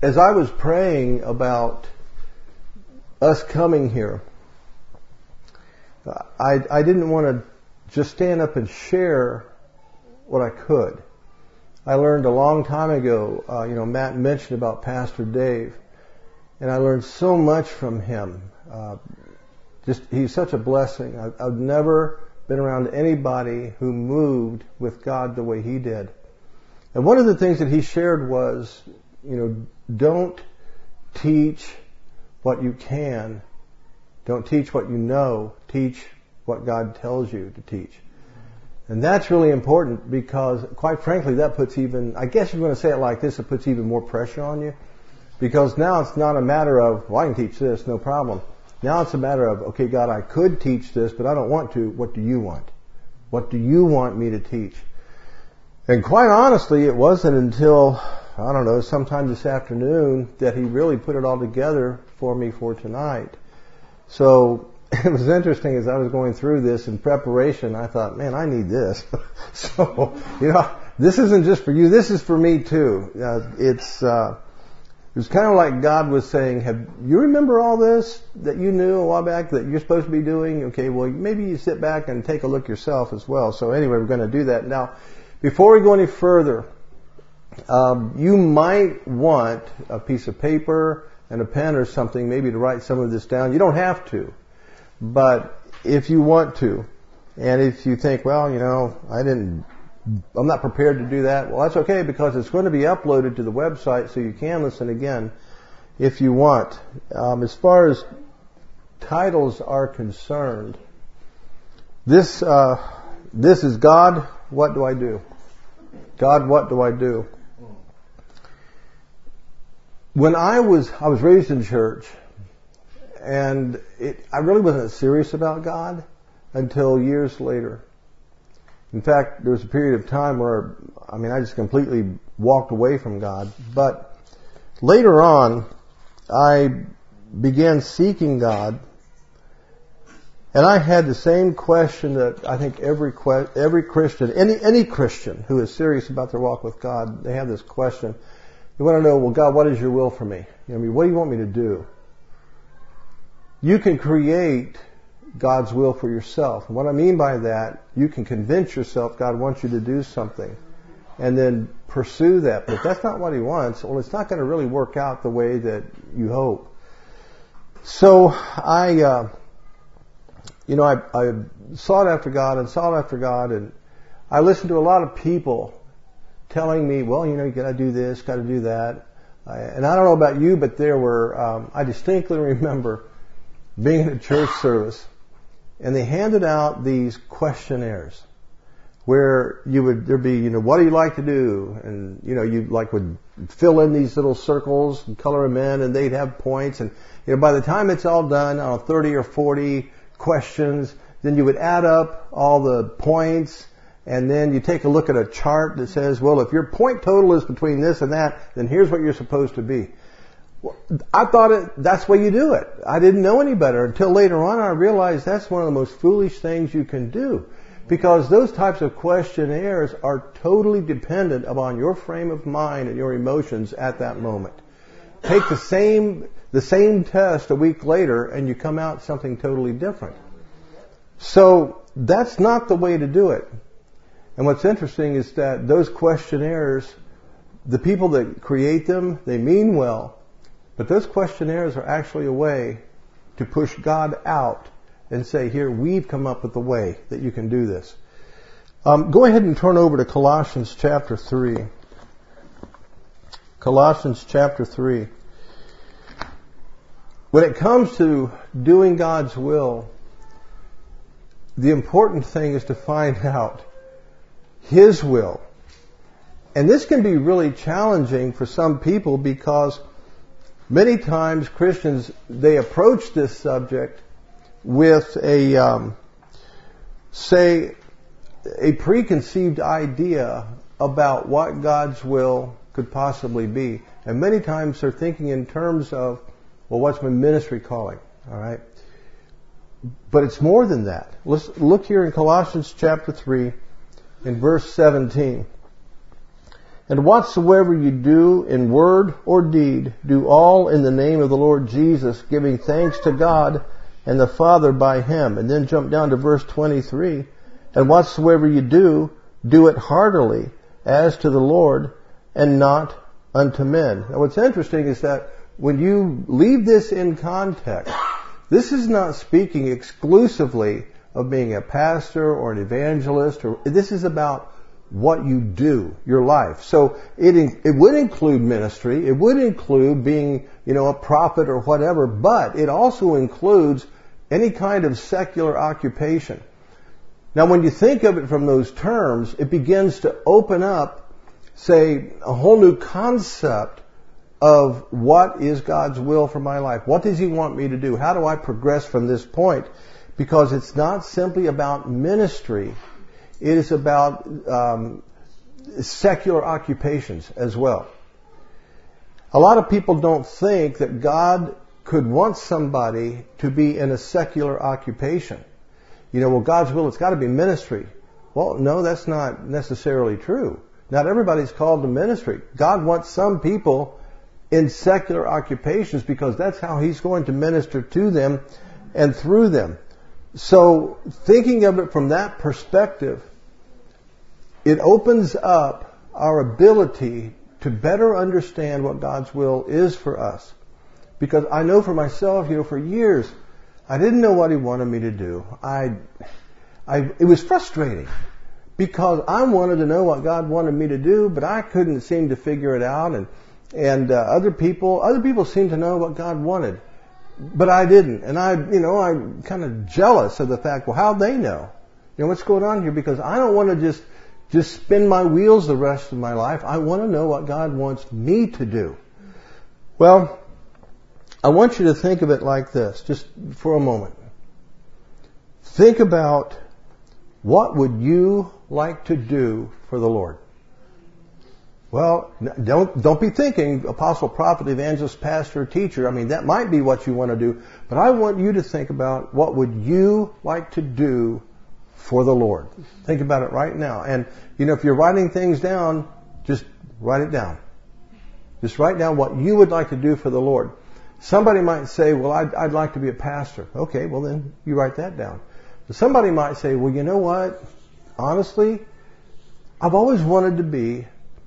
as I was praying about us coming here, I didn't want to just stand up and share what I could. I learned a long time ago, Matt mentioned about Pastor Dave, and I learned so much from him. He's such a blessing. I've never been around anybody who moved with God the way he did. And one of the things that he shared was, don't teach what you can. Don't teach what you know. Teach what God tells you to teach. And that's really important because, quite frankly, that puts I guess you're going to say it like this, it puts even more pressure on you. Because now it's not a matter of, well, I can teach this, no problem. Now it's a matter of, okay, God, I could teach this, but I don't want to. What do you want? What do you want me to teach? And quite honestly, it wasn't until, sometime this afternoon that he really put it all together for me for tonight. So it was interesting as I was going through this in preparation, I thought, man, I need this. So, this isn't just for you, this is for me too. It was kind of like God was saying, you remember all this that you knew a while back that you're supposed to be doing? Okay, well, maybe you sit back and take a look yourself as well. So anyway, we're going to do that. Now, before we go any further, you might want a piece of paper and a pen or something maybe to write some of this down. You don't have to, but if you want to, and if you think, well, I'm not prepared to do that. Well, that's okay because it's going to be uploaded to the website so you can listen again if you want. As far as titles are concerned, this is God, what do I do? God, what do I do? When I was raised in church, and I really wasn't serious about God until years later. In fact, there was a period of time where, I just completely walked away from God. But later on, I began seeking God, and I had the same question that I think every Christian, any Christian who is serious about their walk with God, they have this question. You want to know, well, God, what is your will for me? What do you want me to do? You can create God's will for yourself. And what I mean by that, you can convince yourself God wants you to do something and then pursue that. But if that's not what he wants, well, it's not going to really work out the way that you hope. So I sought after God, and I listened to a lot of people telling me, well, you got to do this, got to do that. And I don't know about you, but there were, I distinctly remember being in a church service, and they handed out these questionnaires where there'd be, what do you like to do? And, you would fill in these little circles and color them in, and they'd have points. And, by the time it's all done, 30 or 40 questions, then you would add up all the points, and then you take a look at a chart that says, well, if your point total is between this and that, then here's what you're supposed to be. Well, I thought that's the way you do it. I didn't know any better until later on I realized that's one of the most foolish things you can do, because those types of questionnaires are totally dependent upon your frame of mind and your emotions at that moment. Take the same test a week later and you come out something totally different. So that's not the way to do it. And what's interesting is that those questionnaires, the people that create them, they mean well. But those questionnaires are actually a way to push God out and say, here, we've come up with a way that you can do this. Go ahead and turn over to Colossians chapter 3. Colossians chapter 3. When it comes to doing God's will, the important thing is to find out His will. And this can be really challenging for some people because many times Christians, they approach this subject with a preconceived idea about what God's will could possibly be. And many times they're thinking in terms of, well, what's my ministry calling? All right. But it's more than that. Let's look here in Colossians chapter 3 in verse 17. And whatsoever you do in word or deed, do all in the name of the Lord Jesus, giving thanks to God and the Father by Him. And then jump down to verse 23. And whatsoever you do, do it heartily, as to the Lord, and not unto men. Now what's interesting is that when you leave this in context, this is not speaking exclusively of being a pastor or an evangelist. This is about what you do, your life. So it would include ministry. It would include being, a prophet or whatever, but it also includes any kind of secular occupation. Now, when you think of it from those terms, it begins to open up, say, a whole new concept of what is God's will for my life. What does He want me to do? How do I progress from this point? Because it's not simply about ministry. It is about secular occupations as well. A lot of people don't think that God could want somebody to be in a secular occupation. God's will, it's got to be ministry. Well, no, that's not necessarily true. Not everybody's called to ministry. God wants some people in secular occupations because that's how He's going to minister to them and through them. So thinking of it from that perspective, it opens up our ability to better understand what God's will is for us. Because I know for myself, for years, I didn't know what He wanted me to do. It was frustrating because I wanted to know what God wanted me to do, but I couldn't seem to figure it out. And other people seemed to know what God wanted, but I didn't. And I'm kind of jealous of the fact, well, how'd they know? What's going on here? Because I don't want to just spin my wheels the rest of my life. I want to know what God wants me to do. Well, I want you to think of it like this, just for a moment. Think about what would you like to do for the Lord? Well, don't be thinking apostle, prophet, evangelist, pastor, teacher. That might be what you want to do, but I want you to think about what would you like to do for the Lord. Think about it right now. And, if you're writing things down, just write it down. Just write down what you would like to do for the Lord. Somebody might say, well, I'd like to be a pastor. Okay, well then you write that down. But somebody might say, well, you know what? Honestly, I've always wanted to be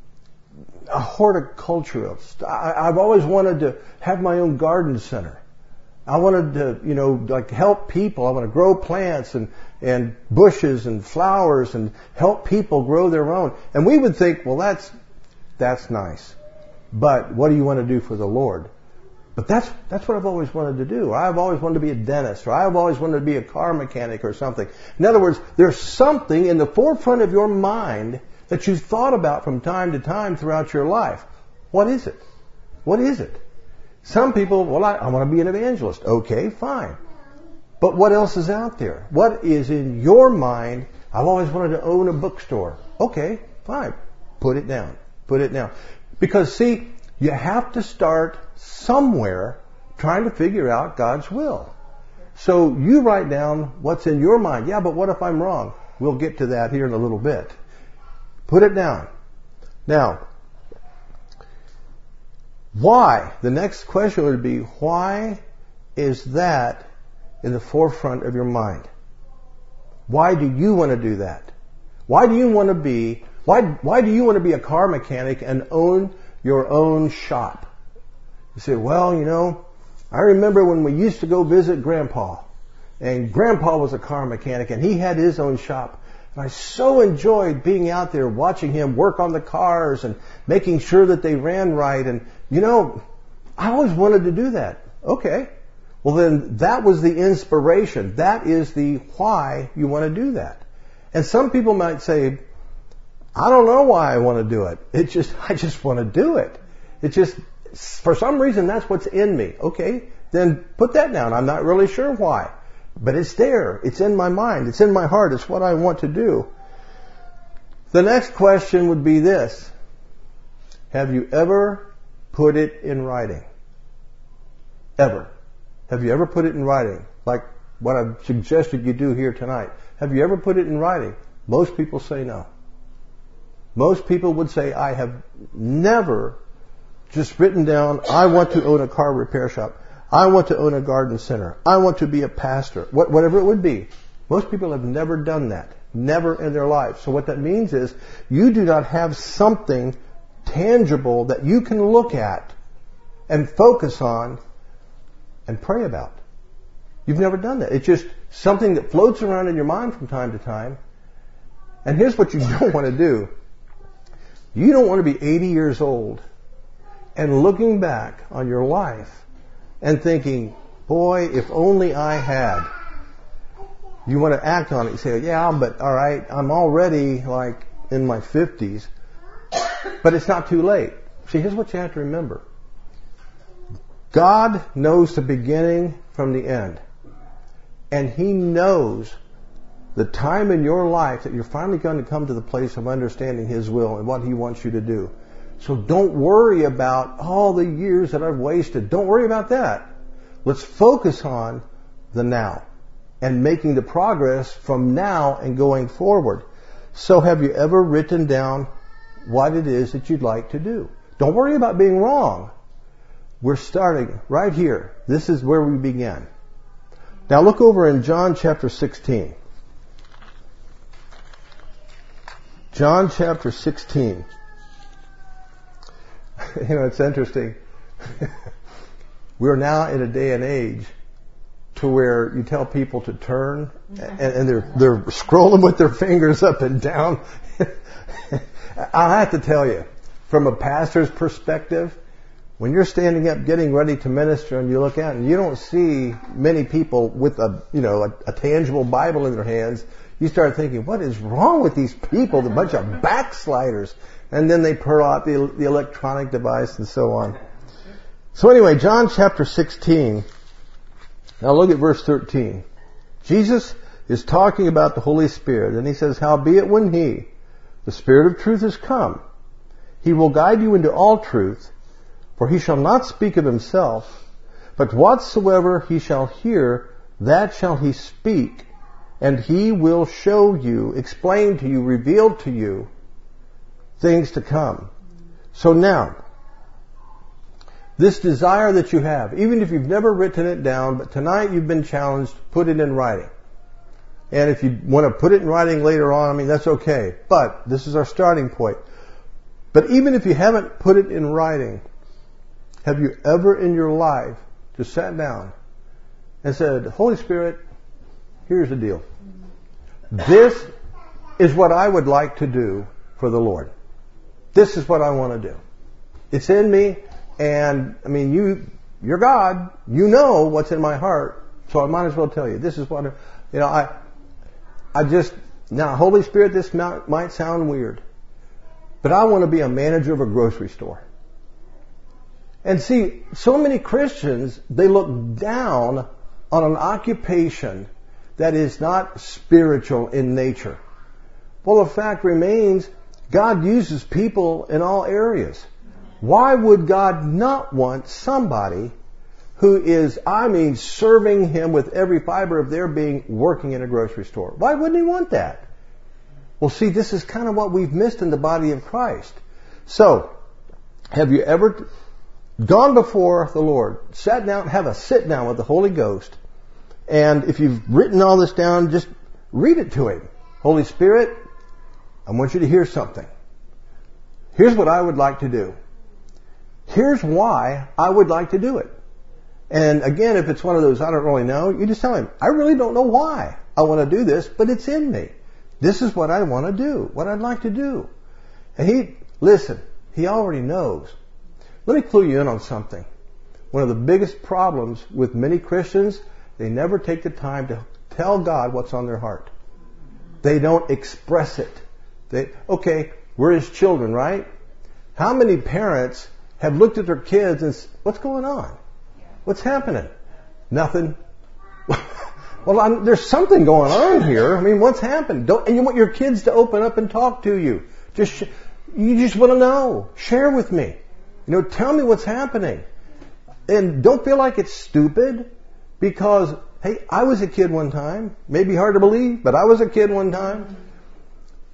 a horticulturalist. I've always wanted to have my own garden center. I wanted to, help people. I want to grow plants and bushes and flowers and help people grow their own. And we would think, well, that's nice. But what do you want to do for the Lord? But that's what I've always wanted to do. I've always wanted to be a dentist, or I've always wanted to be a car mechanic or something. In other words, there's something in the forefront of your mind that you've thought about from time to time throughout your life. What is it? What is it? Some people, well, I want to be an evangelist. Okay, fine. But what else is out there? What is in your mind? I've always wanted to own a bookstore. Okay, fine. Put it down. Put it down. Because see, you have to start somewhere trying to figure out God's will. So you write down what's in your mind. Yeah, but what if I'm wrong? We'll get to that here in a little bit. Put it down. Now, why? The next question would be, why is that in the forefront of your mind? Why do you want to do that? Why do you want to be a car mechanic and own your own shop? You say, well, I remember when we used to go visit Grandpa, and Grandpa was a car mechanic and he had his own shop. And I so enjoyed being out there watching him work on the cars and making sure that they ran right. And, I always wanted to do that. Okay. Well, then that was the inspiration. That is the why you want to do that. And some people might say, I don't know why I want to do it. I just want to do it. For some reason, that's what's in me. Okay. Then put that down. I'm not really sure why. But it's there. It's in my mind. It's in my heart. It's what I want to do. The next question would be this. Have you ever put it in writing? Ever? Have you ever put it in writing? Like what I've suggested you do here tonight. Have you ever put it in writing? Most people say no. Most people would say, I have never just written down, I want to own a car repair shop. I want to own a garden center. I want to be a pastor. Whatever it would be. Most people have never done that. Never in their life. So what that means is you do not have something tangible that you can look at and focus on and pray about. You've never done that. It's just something that floats around in your mind from time to time. And here's what you don't want to do. You don't want to be 80 years old and looking back on your life and thinking, boy, if only I had. You want to act on it. You say, yeah, but all right, I'm already like in my 50s. But it's not too late. See, here's what you have to remember. God knows the beginning from the end. And He knows the time in your life that you're finally going to come to the place of understanding His will and what He wants you to do. So don't worry about all the years that I've wasted. Don't worry about that. Let's focus on the now and making the progress from now and going forward. So have you ever written down what it is that you'd like to do? Don't worry about being wrong. We're starting right here. This is where we began. Now look over in John chapter 16. John chapter 16. It's interesting. We're now in a day and age to where you tell people to turn and they're scrolling with their fingers up and down. I have to tell you, from a pastor's perspective, when you're standing up getting ready to minister and you look out and you don't see many people with a tangible Bible in their hands, you start thinking, what is wrong with these people? They're a bunch of backsliders. And then they pull out the electronic device and so on. So anyway, John chapter 16. Now look at verse 13. Jesus is talking about the Holy Spirit, and He says, howbeit when He, the Spirit of truth, is come, He will guide you into all truth, for He shall not speak of Himself, but whatsoever He shall hear, that shall He speak, and He will show you, explain to you, reveal to you things to come. So now, this desire that you have, even if you've never written it down, but tonight you've been challenged, put it in writing. And if you want to put it in writing later on, that's okay. But this is our starting point. But even if you haven't put it in writing, have you ever in your life just sat down and said, Holy Spirit, here's the deal. This is what I would like to do for the Lord. This is what I want to do. It's in me, and you're God. You know what's in my heart, so I might as well tell you. This is what now, Holy Spirit, this might sound weird, but I want to be a manager of a grocery store. And see, so many Christians, they look down on an occupation that is not spiritual in nature. Well, the fact remains, God uses people in all areas. Why would God not want somebody who is, serving Him with every fiber of their being, working in a grocery store? Why wouldn't He want that? Well, see, this is kind of what we've missed in the body of Christ. So, have you ever gone before the Lord, sat down, have a sit down with the Holy Ghost, and if you've written all this down, just read it to Him. Holy Spirit, I want you to hear something. Here's what I would like to do. Here's why I would like to do it. And again, if it's one of those, I don't really know, you just tell Him, I really don't know why I want to do this, but it's in me. This is what I want to do, what I'd like to do. And He already knows. Let me clue you in on something. One of the biggest problems with many Christians, they never take the time to tell God what's on their heart. They don't express it. We're His children, right? How many parents have looked at their kids and said, what's going on? What's happening? Nothing. Well, there's something going on here. What's happened? And you want your kids to open up and talk to you. You just want to know. Share with me. Tell me what's happening. And don't feel like it's stupid because, hey, I was a kid one time. Maybe hard to believe, but I was a kid one time.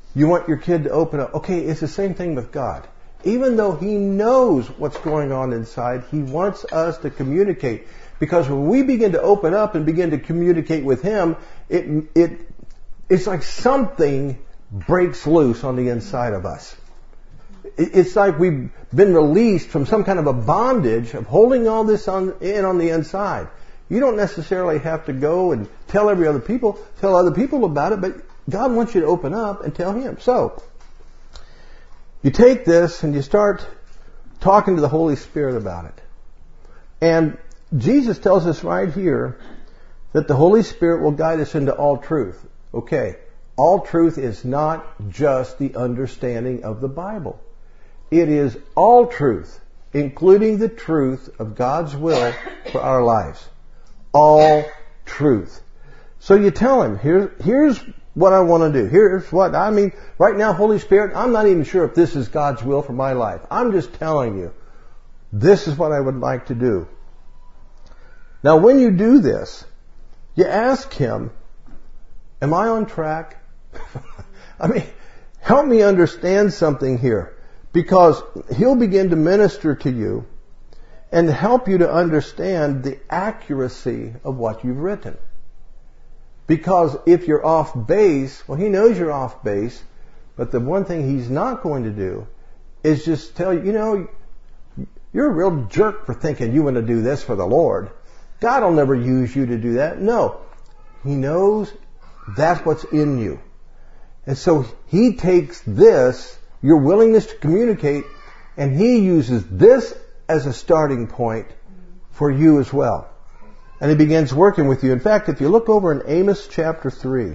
You want your kid to open up. Okay, it's the same thing with God. Even though He knows what's going on inside, He wants us to communicate. Because when we begin to open up and begin to communicate with Him, it's like something breaks loose on the inside of us. It's like we've been released from some kind of a bondage of holding all this on the inside. You don't necessarily have to go and tell other people about it, but God wants you to open up and tell Him. So, you take this and you start talking to the Holy Spirit about it. And Jesus tells us right here that the Holy Spirit will guide us into all truth. Okay, all truth is not just the understanding of the Bible. It is all truth, including the truth of God's will for our lives. All truth. So you tell Him, here's what I want to do. Here's what I mean. Right now, Holy Spirit, I'm not even sure if this is God's will for my life. I'm just telling you, this is what I would like to do. Now, when you do this, you ask Him, am I on track? I mean, help me understand something here. Because He'll begin to minister to you and help you to understand the accuracy of what you've written. Because if you're off base, well, He knows you're off base, but the one thing He's not going to do is just tell you, you're a real jerk for thinking you want to do this for the Lord. God will never use you to do that. No. He knows that's what's in you. And so He takes this, your willingness to communicate, and He uses this as a starting point for you as well. And He begins working with you. In fact, if you look over in Amos chapter 3,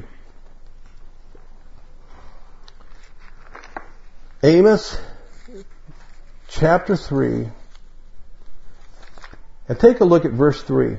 Amos chapter 3, and take a look at verse 3.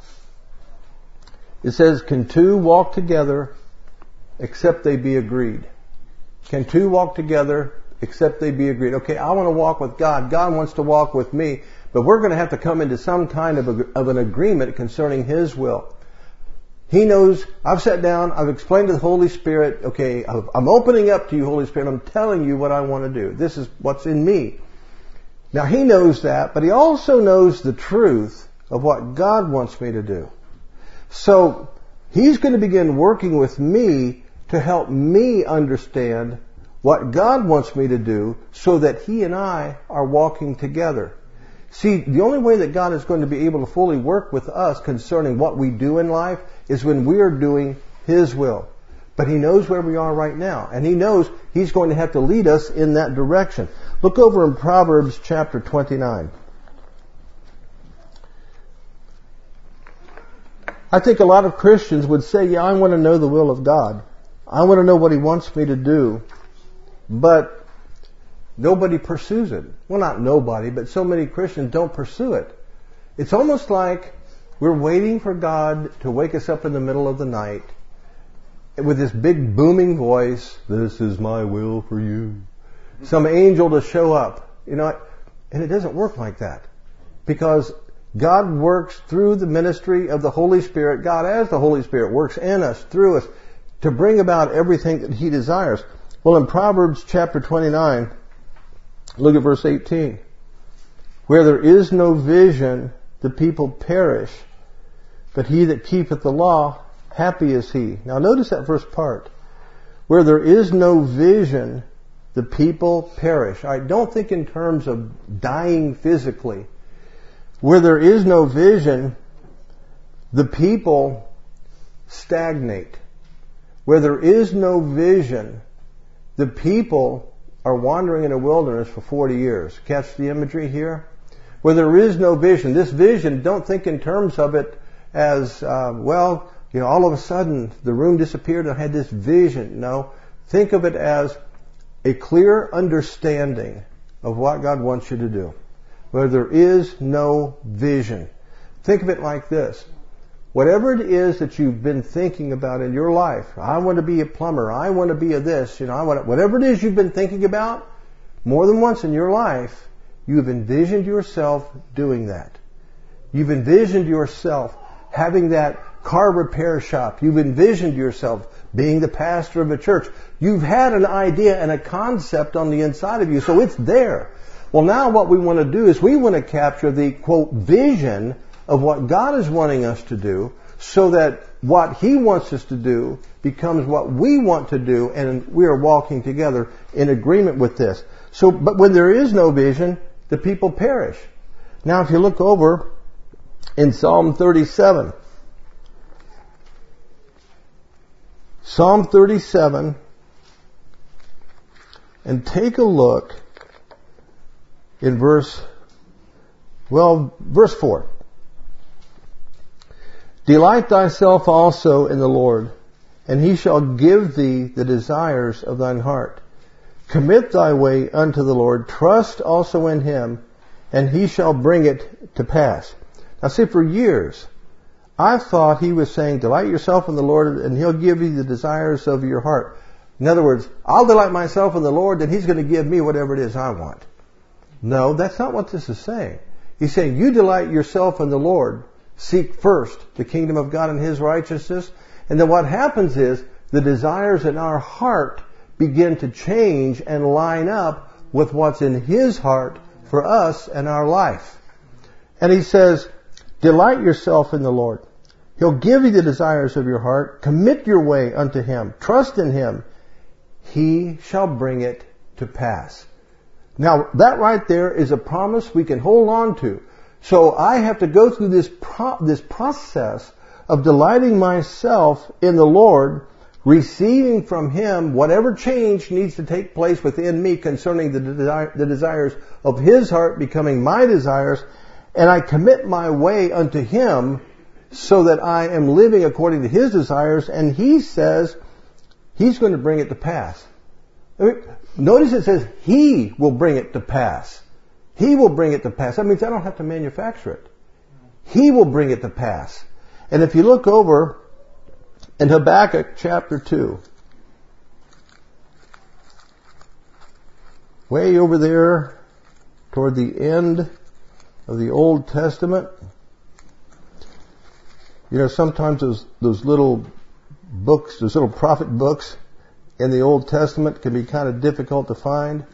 It says, can two walk together except they be agreed? Can two walk together except they be agreed? Okay, I want to walk with God. God wants to walk with me. But we're going to have to come into some kind of an agreement concerning His will. He knows, I've sat down, I've explained to the Holy Spirit, okay, I'm opening up to you, Holy Spirit, I'm telling you what I want to do. This is what's in me. Now He knows that, but He also knows the truth of what God wants me to do. So He's going to begin working with me to help me understand what God wants me to do so that He and I are walking together. See, the only way that God is going to be able to fully work with us concerning what we do in life is when we are doing His will. But He knows where we are right now, and He knows He's going to have to lead us in that direction. Look over in Proverbs chapter 29. I think a lot of Christians would say, yeah, I want to know the will of God. I want to know what He wants me to do. But nobody pursues it. Well, not nobody, but so many Christians don't pursue it. It's almost like we're waiting for God to wake us up in the middle of the night with this big booming voice, this is my will for you. Some angel to show up. And it doesn't work like that. Because God works through the ministry of the Holy Spirit. God, as the Holy Spirit, works in us, through us, to bring about everything that He desires. Well, in Proverbs chapter 29, look at verse 18. Where there is no vision, the people perish, but he that keepeth the law, happy is he. Now notice that first part. Where there is no vision, the people perish. I don't think in terms of dying physically. Where there is no vision, the people stagnate. Where there is no vision, the people are wandering in a wilderness for 40 years. Catch the imagery here? Where there is no vision. This vision, don't think in terms of it as, all of a sudden the room disappeared and I had this vision. No. Think of it as a clear understanding of what God wants you to do. Where there is no vision. Think of it like this. Whatever it is that you've been thinking about in your life, I want to be a plumber, I want to be a this, whatever it is you've been thinking about, more than once in your life, you've envisioned yourself doing that. You've envisioned yourself having that car repair shop. You've envisioned yourself being the pastor of a church. You've had an idea and a concept on the inside of you, so it's there. Well, now what we want to do is we want to capture the, quote, vision of what God is wanting us to do, so that what He wants us to do becomes what we want to do, and we are walking together in agreement with this. So, but when there is no vision, the people perish. Now, if you look over in Psalm 37, Psalm 37, and take a look in verse 4. Delight thyself also in the Lord, and He shall give thee the desires of thine heart. Commit thy way unto the Lord, trust also in Him, and He shall bring it to pass. Now see, for years, I thought He was saying, delight yourself in the Lord, and He'll give you the desires of your heart. In other words, I'll delight myself in the Lord, and He's going to give me whatever it is I want. No, that's not what this is saying. He's saying, you delight yourself in the Lord. Seek first the kingdom of God and His righteousness. And then what happens is the desires in our heart begin to change and line up with what's in His heart for us and our life. And He says, delight yourself in the Lord. He'll give you the desires of your heart. Commit your way unto Him. Trust in Him. He shall bring it to pass. Now, that right there is a promise we can hold on to. So I have to go through this process of delighting myself in the Lord, receiving from Him whatever change needs to take place within me concerning the desires of His heart becoming my desires, and I commit my way unto Him so that I am living according to His desires, and He says He's going to bring it to pass. Notice it says He will bring it to pass. He will bring it to pass. That means I don't have to manufacture it. He will bring it to pass. And if you look over in Habakkuk chapter 2, way over there toward the end of the Old Testament, you know, sometimes those little books, those little prophet books in the Old Testament can be kind of difficult to find.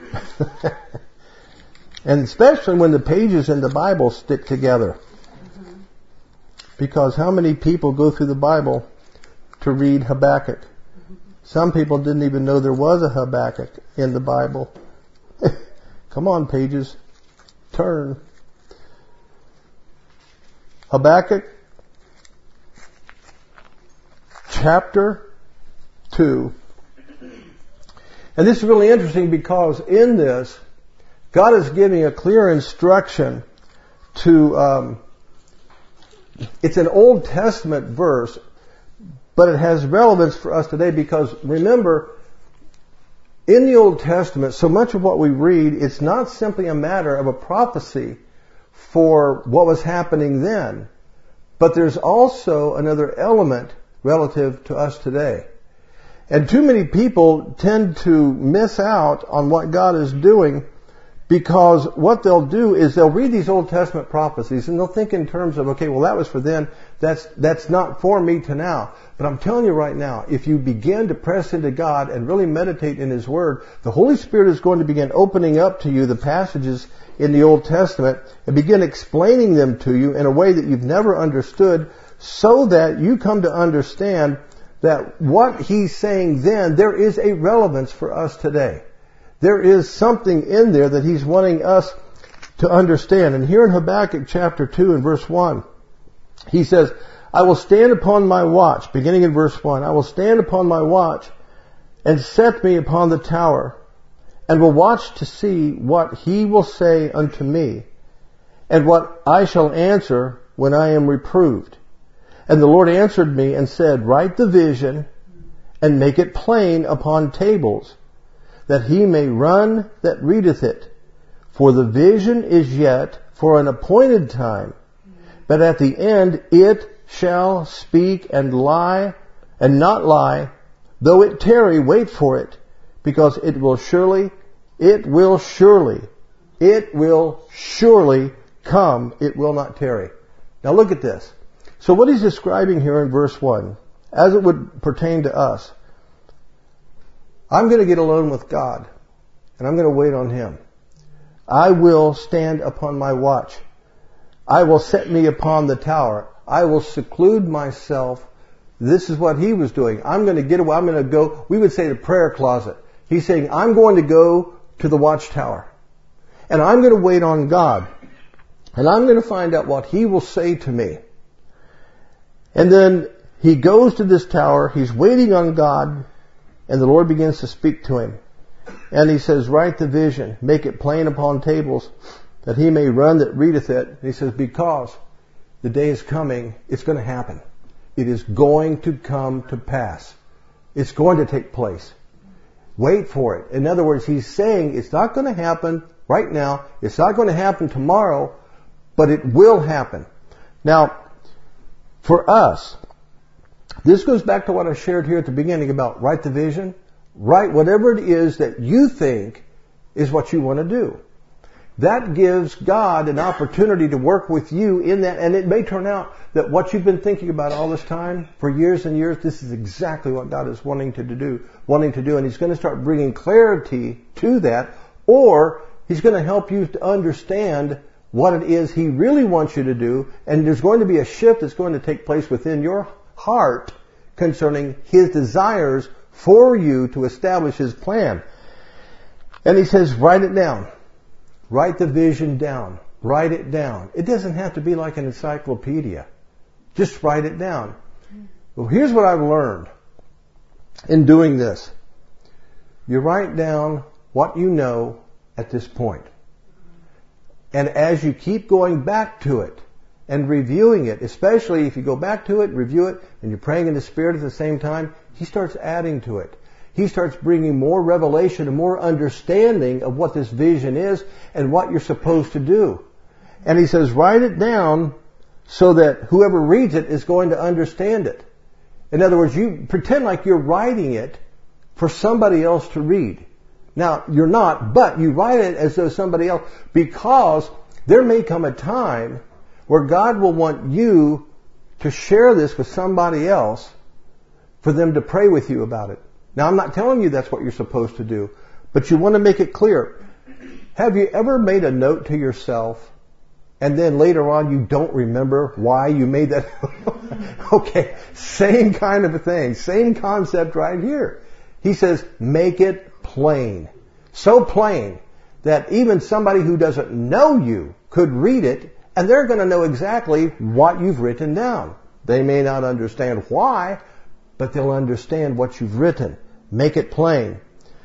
And especially when the pages in the Bible stick together. Because how many people go through the Bible to read Habakkuk? Some people didn't even know there was a Habakkuk in the Bible. Come on, pages. Turn. Habakkuk chapter 2. And this is really interesting because in this, God is giving a clear instruction to, it's an Old Testament verse, but it has relevance for us today because remember, in the Old Testament, so much of what we read, it's not simply a matter of a prophecy for what was happening then, but there's also another element relative to us today. And too many people tend to miss out on what God is doing because what they'll do is they'll read these Old Testament prophecies and they'll think in terms of, okay, well that was for then, that's not for me to now. But I'm telling you right now, if you begin to press into God and really meditate in His Word, the Holy Spirit is going to begin opening up to you the passages in the Old Testament and begin explaining them to you in a way that you've never understood so that you come to understand that what He's saying then, there is a relevance for us today. There is something in there that He's wanting us to understand. And here in Habakkuk chapter 2 and verse 1, he says, I will stand upon my watch, beginning in verse 1, I will stand upon my watch and set me upon the tower and will watch to see what He will say unto me and what I shall answer when I am reproved. And the Lord answered me and said, write the vision and make it plain upon tables, that he may run that readeth it. For the vision is yet for an appointed time, but at the end it shall speak and lie, and not lie. Though it tarry, wait for it, because it will surely come. It will not tarry. Now look at this. So what he's describing here in verse 1, as it would pertain to us, I'm going to get alone with God, and I'm going to wait on Him. I will stand upon my watch. I will set me upon the tower. I will seclude myself. This is what he was doing. I'm going to get away. I'm going to go, we would say the prayer closet. He's saying, I'm going to go to the watchtower. And I'm going to wait on God. And I'm going to find out what He will say to me. And then he goes to this tower. He's waiting on God. And the Lord begins to speak to him. And He says, write the vision. Make it plain upon tables, that he may run that readeth it. And He says, because the day is coming, it's going to happen. It is going to come to pass. It's going to take place. Wait for it. In other words, He's saying it's not going to happen right now. It's not going to happen tomorrow, but it will happen. Now, for us, this goes back to what I shared here at the beginning about write the vision. Write whatever it is that you think is what you want to do. That gives God an opportunity to work with you in that, and it may turn out that what you've been thinking about all this time, for years and years, this is exactly what God is wanting to do, and He's going to start bringing clarity to that, or He's going to help you to understand what it is He really wants you to do, and there's going to be a shift that's going to take place within your heart concerning His desires for you to establish His plan. And He says, write it down. Write the vision down. Write it down. It doesn't have to be like an encyclopedia. Just write it down. Well, here's what I've learned in doing this. You write down what you know at this point. And as you keep going back to it and reviewing it, especially if you go back to it, review it, and you're praying in the Spirit at the same time, He starts adding to it. He starts bringing more revelation and more understanding of what this vision is and what you're supposed to do. And He says, write it down so that whoever reads it is going to understand it. In other words, you pretend like you're writing it for somebody else to read. Now, you're not, but you write it as though somebody else, because there may come a time where God will want you to share this with somebody else for them to pray with you about it. Now, I'm not telling you that's what you're supposed to do, but you want to make it clear. Have you ever made a note to yourself and then later on you don't remember why you made that? Okay, same kind of a thing, same concept right here. He says, make it plain. So plain that even somebody who doesn't know you could read it and they're going to know exactly what you've written down. They may not understand why, but they'll understand what you've written. Make it plain.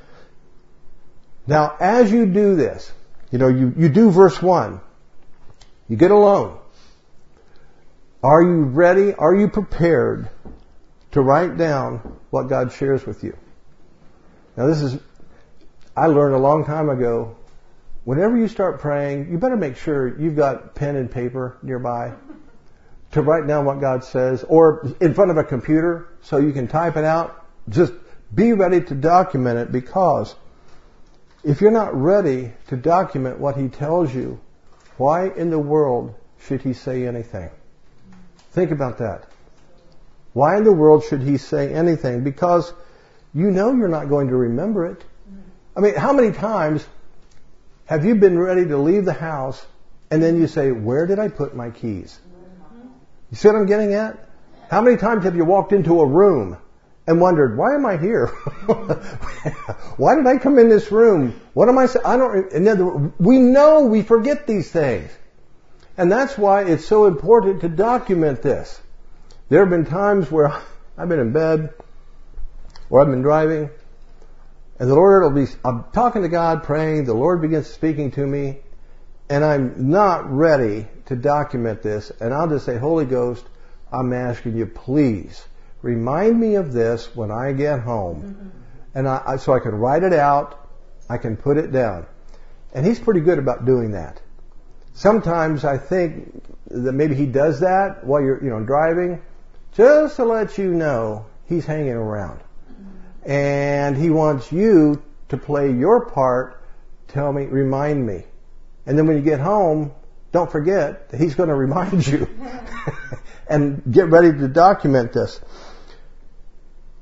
Now, as you do this, you do verse 1. You get alone. Are you ready? Are you prepared to write down what God shares with you? Now, I learned a long time ago, whenever you start praying, you better make sure you've got pen and paper nearby to write down what God says, or in front of a computer so you can type it out. Just be ready to document it, because if you're not ready to document what He tells you, why in the world should He say anything? Think about that. Why in the world should He say anything? Because you know you're not going to remember it. I mean, how many times have you been ready to leave the house and then you say, where did I put my keys? You see what I'm getting at? How many times have you walked into a room and wondered, why am I here? Why did I come in this room? What am I saying? We know we forget these things. And that's why it's so important to document this. There have been times where I've been in bed or I've been driving and I'm talking to God, praying, the Lord begins speaking to me, and I'm not ready to document this, and I'll just say, Holy Ghost, I'm asking you, please, remind me of this when I get home. And so I can write it out, I can put it down. And He's pretty good about doing that. Sometimes I think that maybe He does that while you're driving, just to let you know He's hanging around. And He wants you to play your part, remind me. And then when you get home, don't forget that He's going to remind you. And get ready to document this.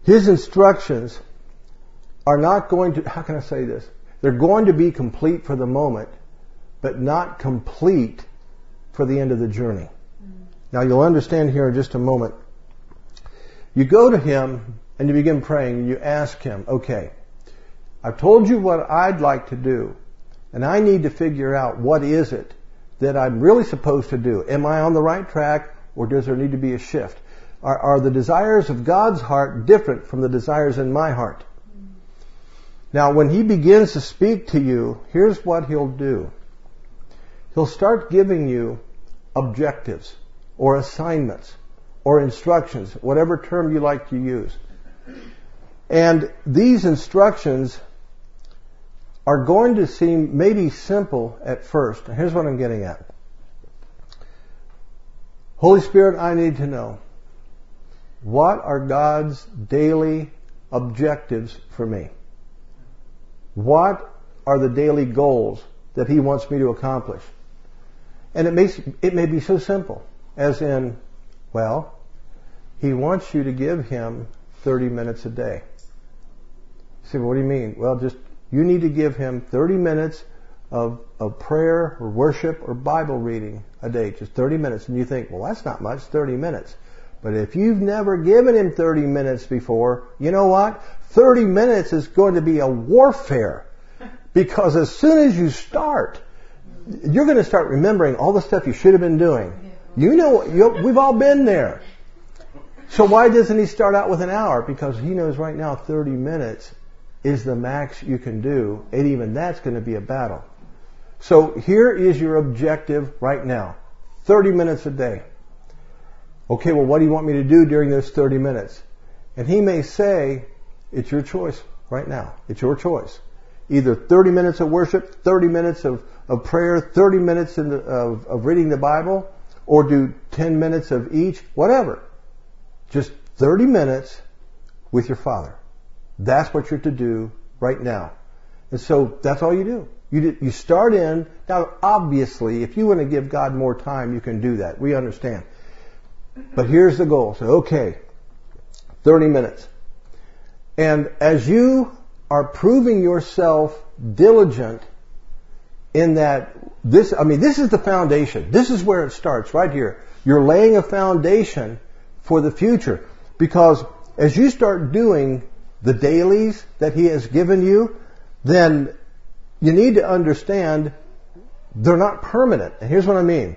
His instructions are not going to, how can I say this? They're going to be complete for the moment, but not complete for the end of the journey. Now you'll understand here in just a moment. You go to Him and you begin praying and you ask Him, okay, I've told you what I'd like to do, and I need to figure out what is it that I'm really supposed to do. Am I on the right track, or does there need to be a shift? Are the desires of God's heart different from the desires in my heart? Now, when He begins to speak to you, here's what He'll do. He'll start giving you objectives or assignments or instructions, whatever term you like to use. And these instructions are going to seem maybe simple at first. Here's what I'm getting at. Holy Spirit, I need to know, what are God's daily objectives for me? What are the daily goals that He wants me to accomplish? And it may be so simple as in, well, He wants you to give Him 30 minutes a day. You say, well, what do you mean? Well, you need to give Him 30 minutes of prayer or worship or Bible reading a day. Just 30 minutes. And you think, well, that's not much, 30 minutes. But if you've never given Him 30 minutes before, you know what? 30 minutes is going to be a warfare. Because as soon as you start, you're going to start remembering all the stuff you should have been doing. You know, we've all been there. So why doesn't He start out with an hour? Because He knows right now 30 minutes is the max you can do, and even that's going to be a battle. So here is your objective right now. 30 minutes a day. Okay, well, what do you want me to do during those 30 minutes? And He may say, it's your choice right now. It's your choice. Either 30 minutes of worship, 30 minutes of prayer, 30 minutes of reading the Bible, or do 10 minutes of each, whatever. Just 30 minutes with your Father. That's what you're to do right now. And so that's all you do. You start in. Now, obviously, if you want to give God more time, you can do that. We understand. But here's the goal. So, okay, 30 minutes. And as you are proving yourself diligent in that, this is the foundation. This is where it starts, right here. You're laying a foundation for the future. Because as you start doing the dailies that He has given you, then you need to understand they're not permanent. And here's what I mean.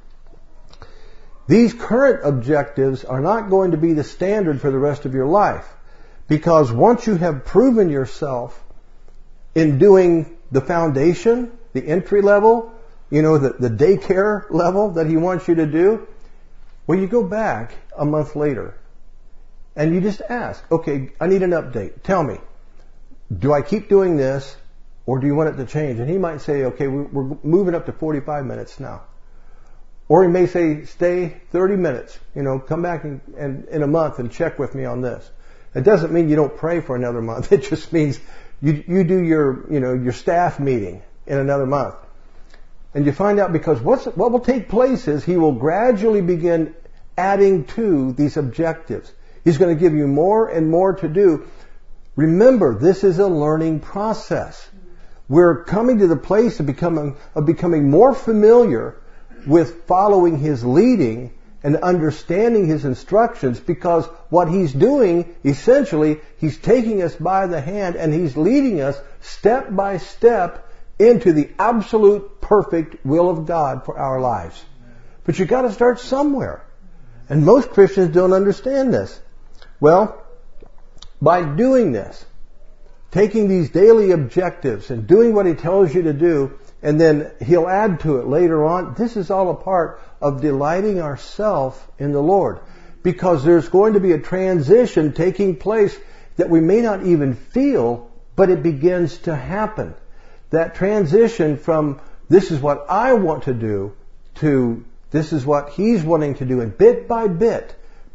These current objectives are not going to be the standard for the rest of your life. Because once you have proven yourself in doing the foundation, the entry level, the daycare level that He wants you to do, well, you go back a month later and you just ask, okay, I need an update. Tell me, do I keep doing this or do you want it to change? And He might say, okay, we're moving up to 45 minutes now. Or He may say, stay 30 minutes, come back in a month and check with me on this. It doesn't mean you don't pray for another month. It just means you do your staff meeting in another month. And you find out, because what will take place is He will gradually begin adding to these objectives. He's going to give you more and more to do. Remember, this is a learning process. We're coming to the place of becoming more familiar with following His leading and understanding His instructions, because what He's doing, essentially, He's taking us by the hand and He's leading us step by step into the absolute perfect will of God for our lives. But you've got to start somewhere. And most Christians don't understand this. Well, by doing this, taking these daily objectives and doing what He tells you to do, and then He'll add to it later on, this is all a part of delighting ourselves in the Lord. Because there's going to be a transition taking place that we may not even feel, but it begins to happen. That transition from this is what I want to do to this is what He's wanting to do. And bit by bit,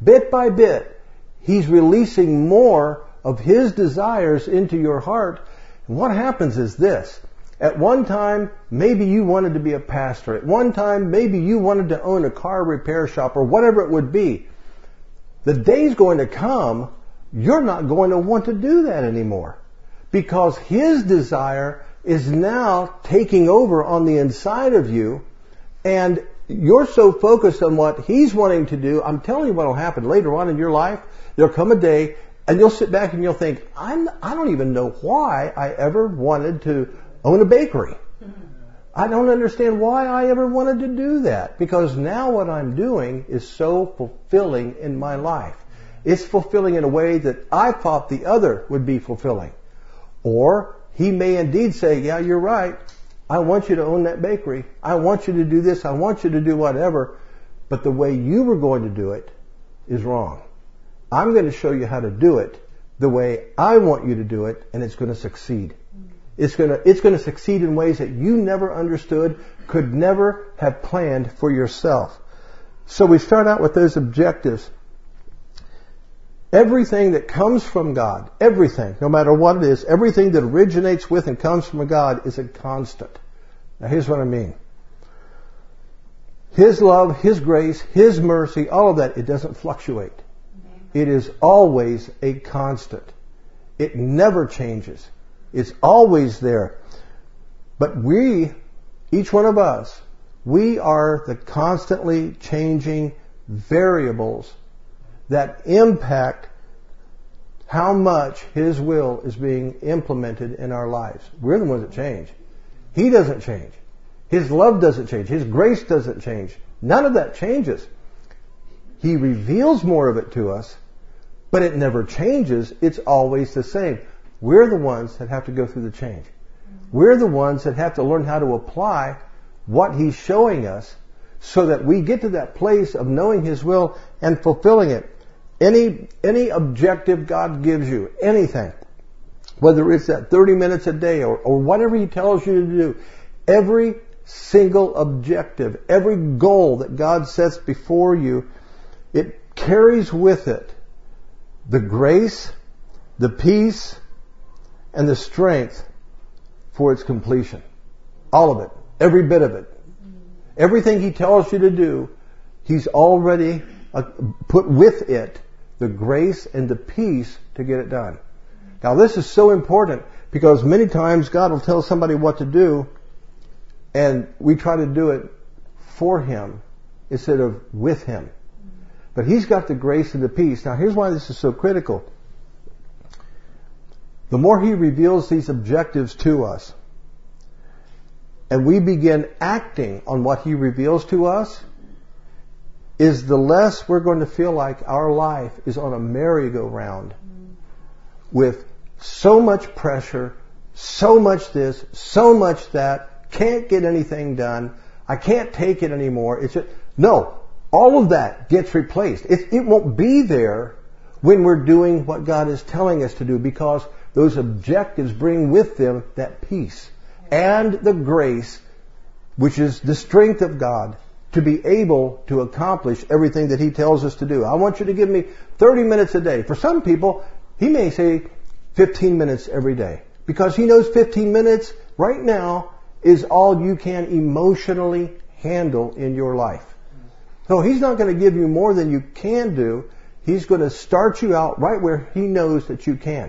He's releasing more of His desires into your heart. And what happens is this. At one time, maybe you wanted to be a pastor. At one time, maybe you wanted to own a car repair shop or whatever it would be. The day's going to come you're not going to want to do that anymore. Because his desire is now taking over on the inside of you, and you're so focused on what he's wanting to do. I'm telling you what will happen later on in your life. There'll come a day and you'll sit back and you'll think, I don't even know why I ever wanted to own a bakery. I don't understand why I ever wanted to do that, because now what I'm doing is so fulfilling in my life. It's fulfilling in a way that I thought the other would be fulfilling. Or he may indeed say, yeah, you're right. I want you to own that bakery. I want you to do this. I want you to do whatever. But the way you were going to do it is wrong. I'm going to show you how to do it the way I want you to do it, and it's going to succeed. It's going to succeed in ways that you never understood, could never have planned for yourself. So we start out with those objectives. Everything that comes from God, everything, no matter what it is, everything that originates with and comes from God is a constant. Now here's what I mean. His love, His grace, His mercy, all of that, it doesn't fluctuate. It is always a constant. It never changes. It's always there. But we, each one of us, we are the constantly changing variables that impact how much His will is being implemented in our lives. We're the ones that change. He doesn't change. His love doesn't change. His grace doesn't change. None of that changes. He reveals more of it to us, but it never changes. It's always the same. We're the ones that have to go through the change. We're the ones that have to learn how to apply what He's showing us so that we get to that place of knowing His will and fulfilling it. Any objective God gives you, anything, whether it's that 30 minutes a day or whatever He tells you to do, every single objective, every goal that God sets before you, it carries with it the grace, the peace, and the strength for its completion. All of it. Every bit of it. Everything He tells you to do, He's already put with it the grace and the peace to get it done. Now this is so important because many times God will tell somebody what to do and we try to do it for Him instead of with Him. But He's got the grace and the peace. Now here's why this is so critical. The more He reveals these objectives to us, and we begin acting on what He reveals to us, is the less we're going to feel like our life is on a merry-go-round with so much pressure, so much this, so much that, can't get anything done, I can't take it anymore. No, all of that gets replaced. It won't be there when we're doing what God is telling us to do, because those objectives bring with them that peace and the grace, which is the strength of God to be able to accomplish everything that He tells us to do. I want you to give me 30 minutes a day. For some people, He may say 15 minutes every day, because He knows 15 minutes right now is all you can emotionally handle in your life. So He's not going to give you more than you can do. He's going to start you out right where He knows that you can.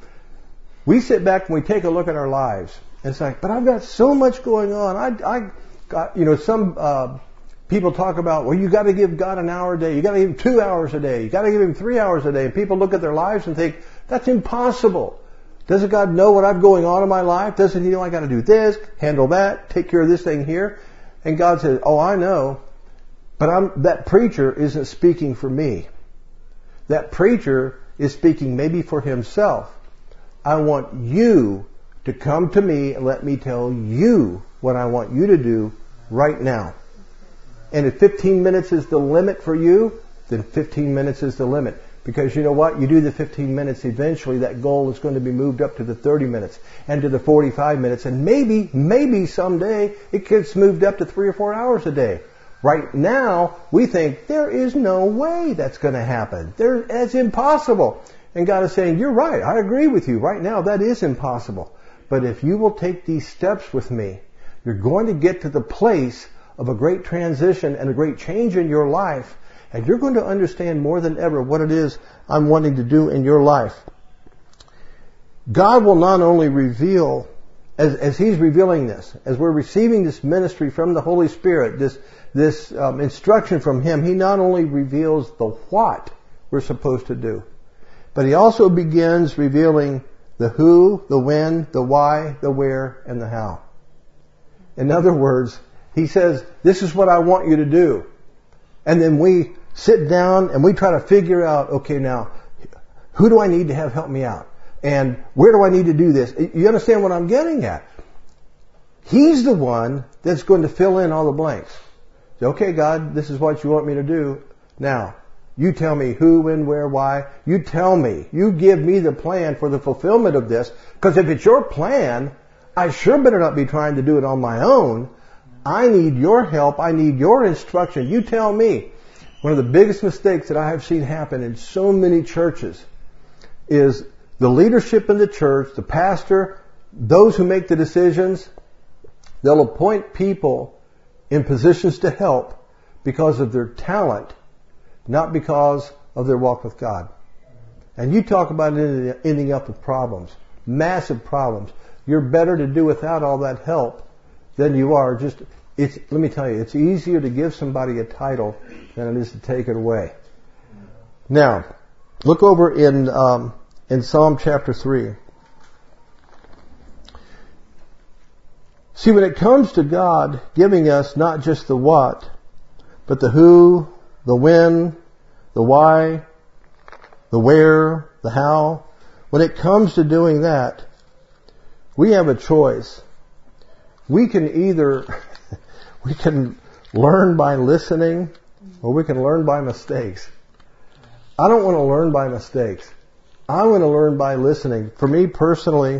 We sit back and we take a look at our lives and it's like, but I've got so much going on. I got, some people talk about, well, you got to give God an hour a day. You got to give Him 2 hours a day. You got to give Him 3 hours a day. And people look at their lives and think, that's impossible. Doesn't God know what I've going on in my life? Doesn't He know I got to do this, handle that, take care of this thing here? And God says, oh, I know, but that preacher isn't speaking for me. That preacher is speaking maybe for himself. I want you to come to me and let me tell you what I want you to do right now. And if 15 minutes is the limit for you, then 15 minutes is the limit. Because you know what? You do the 15 minutes, eventually that goal is going to be moved up to the 30 minutes and to the 45 minutes. And maybe someday it gets moved up to 3 or 4 hours a day. Right now, we think there is no way that's going to happen. It's impossible. And God is saying, you're right. I agree with you. Right now, that is impossible. But if you will take these steps with me, you're going to get to the place of a great transition and a great change in your life. And you're going to understand more than ever what it is I'm wanting to do in your life. God will not only reveal, as He's revealing this, as we're receiving this ministry from the Holy Spirit, this instruction from Him, He not only reveals the what we're supposed to do, but He also begins revealing the who, the when, the why, the where, and the how. In other words, He says, this is what I want you to do. And then we sit down and we try to figure out, okay, now, who do I need to have help me out? And where do I need to do this? You understand what I'm getting at? He's the one that's going to fill in all the blanks. Say, okay, God, this is what you want me to do. Now, you tell me who, when, where, why. You tell me. You give me the plan for the fulfillment of this. Because if it's your plan, I sure better not be trying to do it on my own. I need your help. I need your instruction. You tell me. One of the biggest mistakes that I have seen happen in so many churches is the leadership in the church, the pastor, those who make the decisions, they'll appoint people in positions to help because of their talent, not because of their walk with God. And you talk about ending up with problems, massive problems. You're better to do without all that help than you are just, let me tell you, it's easier to give somebody a title than it is to take it away. Now, look over in Psalm chapter 3. See, when it comes to God giving us not just the what, but the who, the when, the why, the where, the how, when it comes to doing that, we have a choice. We can learn by listening, or we can learn by mistakes. I don't want to learn by mistakes. I want to learn by listening. For me personally,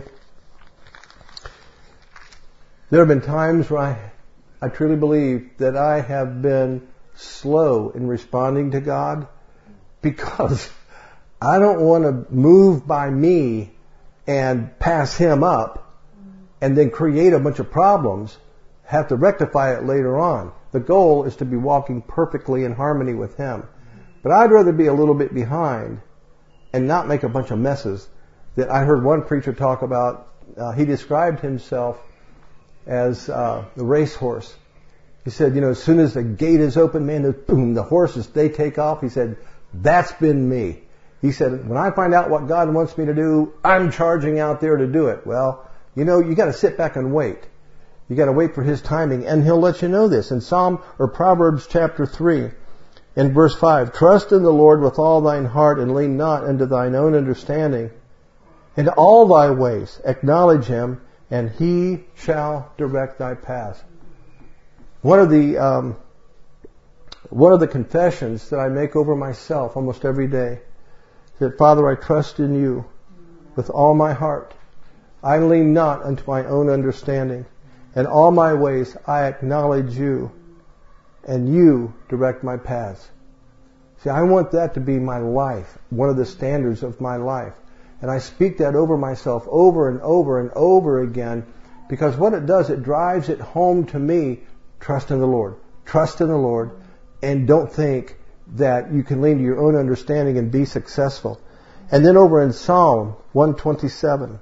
there have been times where I truly believe that I have been slow in responding to God because I don't want to move by me and pass Him up and then create a bunch of problems, have to rectify it later on. The goal is to be walking perfectly in harmony with Him. But I'd rather be a little bit behind and not make a bunch of messes. That I heard one preacher talk about, he described himself as the racehorse. He said, as soon as the gate is open, man, boom, the horses, they take off. He said, that's been me. He said, when I find out what God wants me to do, I'm charging out there to do it. Well, you got to sit back and wait. You got to wait for His timing, and He'll let you know this. In Proverbs chapter 3, in verse 5, trust in the Lord with all thine heart and lean not unto thine own understanding. In all thy ways acknowledge Him, and He shall direct thy paths. One of the confessions that I make over myself almost every day is that, Father, I trust in You with all my heart. I lean not unto my own understanding. In all my ways I acknowledge You, and You direct my paths. See, I want that to be my life, one of the standards of my life. And I speak that over myself over and over and over again, because what it does, it drives it home to me. Trust in the Lord. Trust in the Lord, and don't think that you can lean to your own understanding and be successful. And then over in Psalm 127.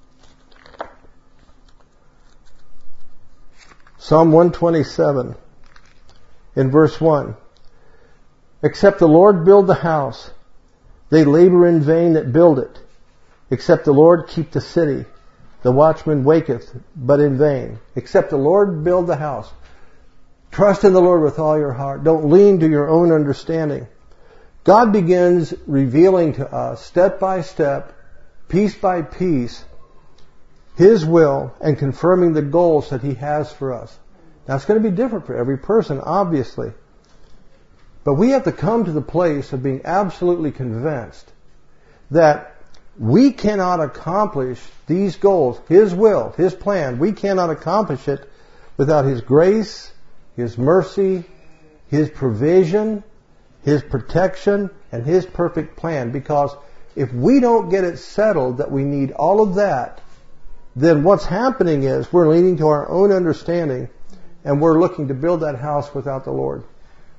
Psalm 127, in verse 1. Except the Lord build the house, they labor in vain that build it. Except the Lord keep the city, the watchman waketh, but in vain. Except the Lord build the house. Trust in the Lord with all your heart. Don't lean to your own understanding. God begins revealing to us, step by step, piece by piece, His will and confirming the goals that He has for us. Now, it's going to be different for every person, obviously. But we have to come to the place of being absolutely convinced that we cannot accomplish these goals, His will, His plan. We cannot accomplish it without His grace, His mercy, His provision, His protection, and His perfect plan. Because if we don't get it settled that we need all of that, then what's happening is we're leaning to our own understanding, and we're looking to build that house without the Lord.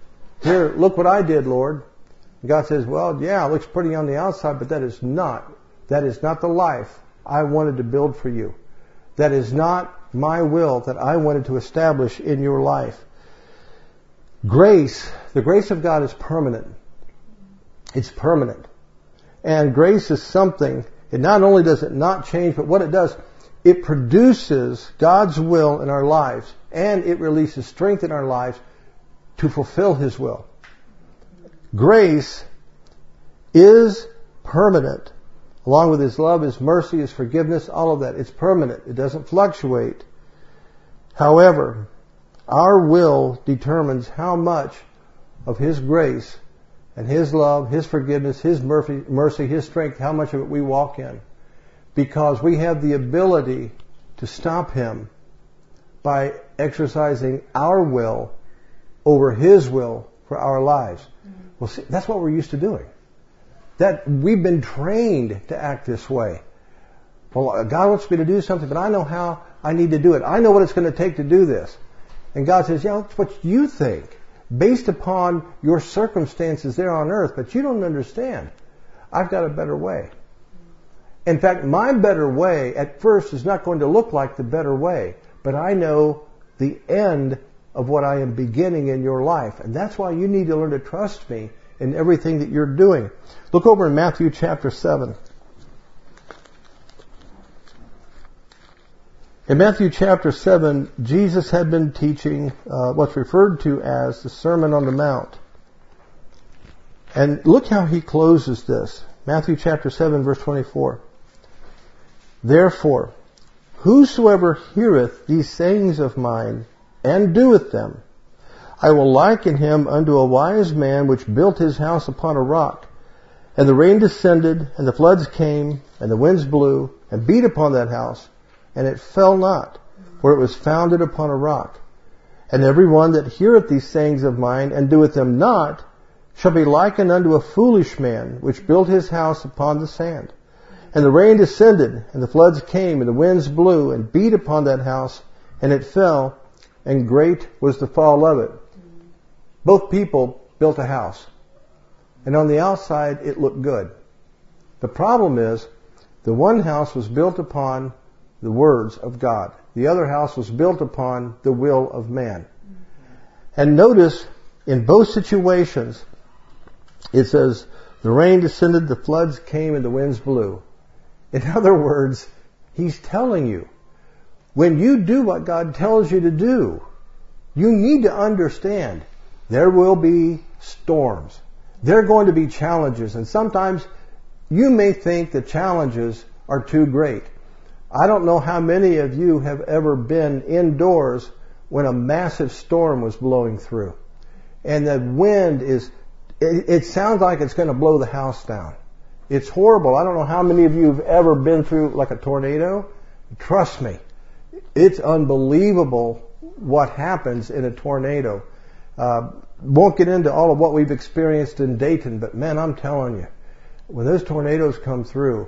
Here, look what I did, Lord. And God says, well, yeah, it looks pretty on the outside, but that is not the life I wanted to build for you. That is not my will that I wanted to establish in your life. Grace, the grace of God is permanent. It's permanent. And grace is something, it not only does it not change, but what it does, it produces God's will in our lives, and it releases strength in our lives to fulfill His will. Grace is permanent. Along with His love, His mercy, His forgiveness, all of that. It's permanent. It doesn't fluctuate. However, our will determines how much of His grace and His love, His forgiveness, His mercy, His strength, how much of it we walk in. Because we have the ability to stop Him by exercising our will over His will for our lives. Well, see, that's what we're used to doing. That we've been trained to act this way. Well, God wants me to do something, but I know how I need to do it. I know what it's going to take to do this. And God says, yeah, that's what you think, based upon your circumstances there on earth, but you don't understand. I've got a better way. In fact, my better way at first is not going to look like the better way, but I know the end of what I am beginning in your life. And that's why you need to learn to trust me in everything that you're doing. Look over in Matthew chapter 7. In Matthew chapter 7, Jesus had been teaching what's referred to as the Sermon on the Mount. And look how He closes this. Matthew chapter 7, verse 24. Therefore, whosoever heareth these sayings of mine, and doeth them, I will liken him unto a wise man which built his house upon a rock. And the rain descended, and the floods came, and the winds blew, and beat upon that house, and it fell not, for it was founded upon a rock. And every one that heareth these sayings of mine, and doeth them not, shall be likened unto a foolish man, which built his house upon the sand. And the rain descended, and the floods came, and the winds blew, and beat upon that house, and it fell, and great was the fall of it. Both people built a house. And on the outside, it looked good. The problem is, the one house was built upon the words of God. The other house was built upon the will of man. And notice, in both situations, it says, the rain descended, the floods came, and the winds blew. In other words, He's telling you, when you do what God tells you to do, you need to understand there will be storms. There are going to be challenges. And sometimes you may think the challenges are too great. I don't know how many of you have ever been indoors when a massive storm was blowing through. And the wind it sounds like it's going to blow the house down. It's horrible. I don't know how many of you have ever been through like a tornado. Trust me, it's unbelievable what happens in a tornado. Won't get into all of what we've experienced in Dayton, but man, I'm telling you, when those tornadoes come through,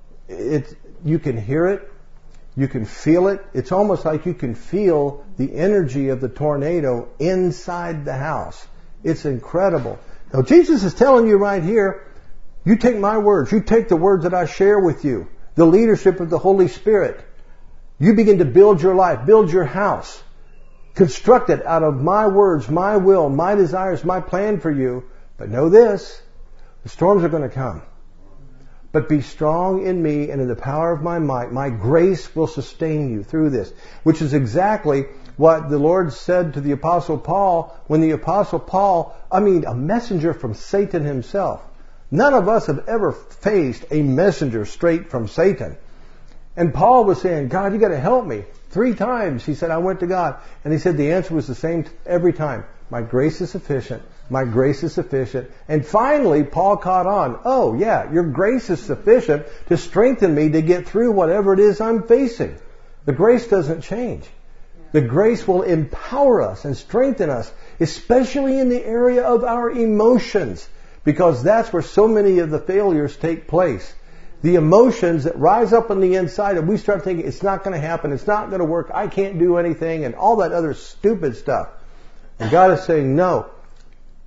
you can hear it, you can feel it. It's almost like you can feel the energy of the tornado inside the house. It's incredible. Now, Jesus is telling you right here, you take my words, you take the words that I share with you, the leadership of the Holy Spirit. You begin to build your life, build your house. Construct it out of my words, my will, my desires, my plan for you. But know this, the storms are going to come. But be strong in me and in the power of my might. My grace will sustain you through this. Which is exactly what the Lord said to the Apostle Paul when the Apostle Paul, a messenger from Satan himself. None of us have ever faced a messenger straight from Satan. And Paul was saying, God, you got to help me. 3 times he said, I went to God. And he said the answer was the same every time. My grace is sufficient. My grace is sufficient. And finally, Paul caught on. Oh, yeah, your grace is sufficient to strengthen me to get through whatever it is I'm facing. The grace doesn't change. The grace will empower us and strengthen us, especially in the area of our emotions, because that's where so many of the failures take place. The emotions that rise up on the inside and we start thinking it's not going to happen, it's not going to work, I can't do anything, and all that other stupid stuff. And God is saying, no,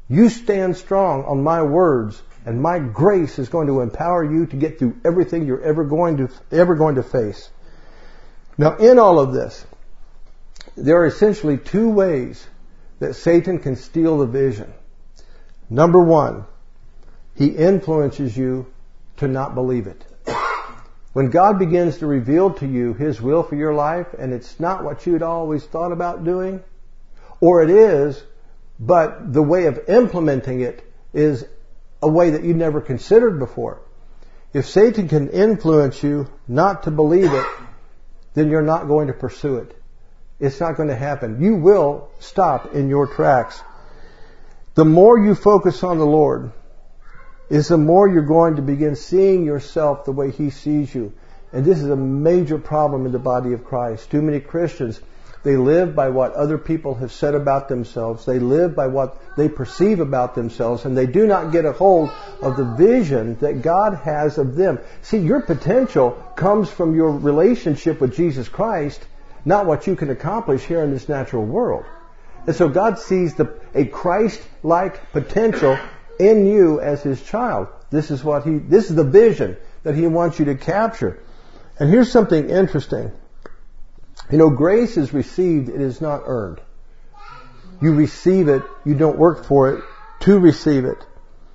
You stand strong on my words, and my grace is going to empower you to get through everything you're ever going to face. Now, in all of this, there are essentially two ways that Satan can steal the vision. Number one, he influences you to not believe it. When God begins to reveal to you His will for your life, and it's not what you'd always thought about doing, or it is, but the way of implementing it is a way that you never considered before. If Satan can influence you not to believe it, then you're not going to pursue it. It's not going to happen. You will stop in your tracks. The more you focus on the Lord, is the more you're going to begin seeing yourself the way He sees you. And this is a major problem in the body of Christ. Too many Christians, they live by what other people have said about themselves. They live by what they perceive about themselves, and they do not get a hold of the vision that God has of them. See, your potential comes from your relationship with Jesus Christ, not what you can accomplish here in this natural world. And so God sees a Christ-like potential in you as His child. This is the vision that He wants you to capture. And here's something interesting. You know, grace is received, it is not earned. You receive it, you don't work for it to receive it.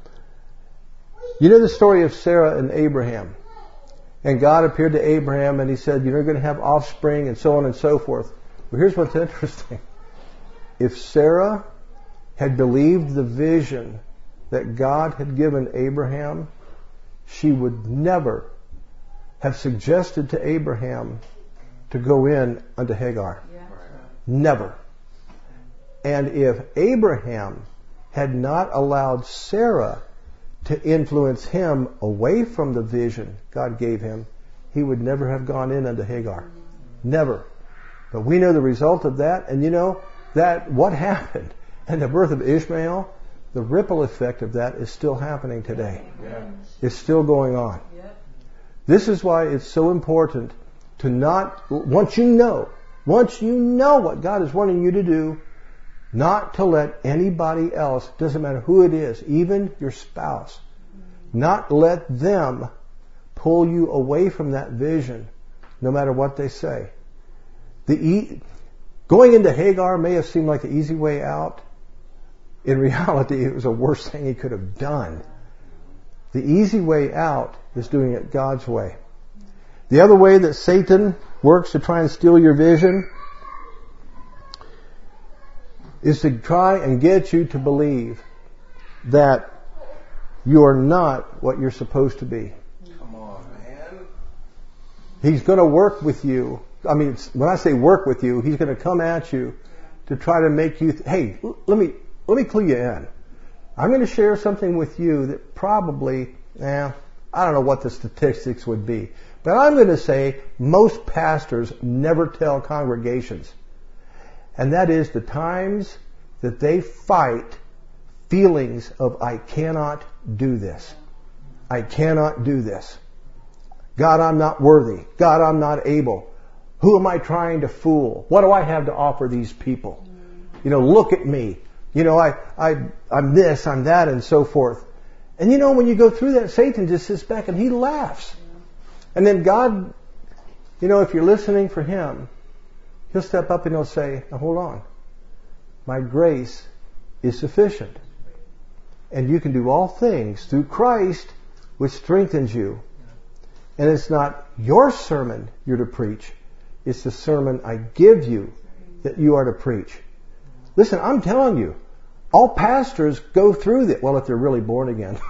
You know the story of Sarah and Abraham. And God appeared to Abraham and He said, you're going to have offspring and so on and so forth. Well, here's what's interesting. If Sarah had believed the vision that God had given Abraham, she would never have suggested to Abraham to go in unto Hagar. Yeah. Never. And if Abraham had not allowed Sarah to influence him away from the vision God gave him, he would never have gone in unto Hagar. Never. But we know the result of that, and you know that what happened in the birth of Ishmael, the ripple effect of that is still happening today. Yeah. It's still going on. Yeah. This is why it's so important to not, once you know what God is wanting you to do, not to let anybody else, doesn't matter who it is, even your spouse, not let them pull you away from that vision, no matter what they say. Going into Hagar may have seemed like the easy way out. In reality, it was the worst thing he could have done. The easy way out is doing it God's way. The other way that Satan works to try and steal your vision is to try and get you to believe that you are not what you're supposed to be. Come on, man. He's going to work with you. I mean, when I say work with you, he's going to come at you to try to make you, hey, let me clue you in. I'm going to share something with you that probably, I don't know what the statistics would be, but I'm going to say most pastors never tell congregations. And that is the times that they fight feelings of, I cannot do this. I cannot do this. God, I'm not worthy. God, I'm not able. Who am I trying to fool? What do I have to offer these people? You know, look at me. You know, I'm this, I'm that, and so forth. And you know, when you go through that, Satan just sits back and he laughs. And then God, you know, if you're listening for him, he'll step up and he'll say, now hold on. My grace is sufficient. And you can do all things through Christ, which strengthens you. And it's not your sermon you're to preach. It's the sermon I give you that you are to preach. Listen, I'm telling you, all pastors go through this. Well, if they're really born again.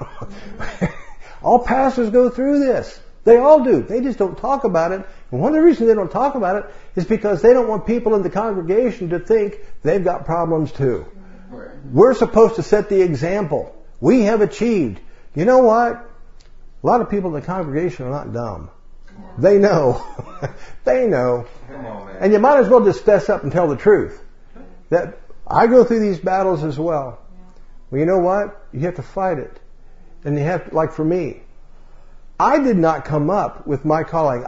All pastors go through this. They all do. They just don't talk about it. And one of the reasons they don't talk about it is because they don't want people in the congregation to think they've got problems too. We're supposed to set the example. We have achieved. You know what? A lot of people in the congregation are not dumb. They know. They know. Come on, man. And you might as well just fess up and tell the truth. That I go through these battles as well. Well, you know what? You have to fight it. And you have to, like for me, I did not come up with my calling.